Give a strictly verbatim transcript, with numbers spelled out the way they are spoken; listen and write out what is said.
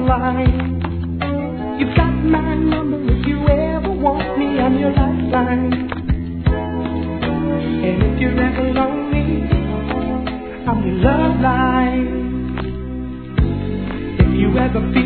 line. You've got my number if you ever want me, I'm your lifeline. And if you're ever lonely, I'm your love line. If you ever feel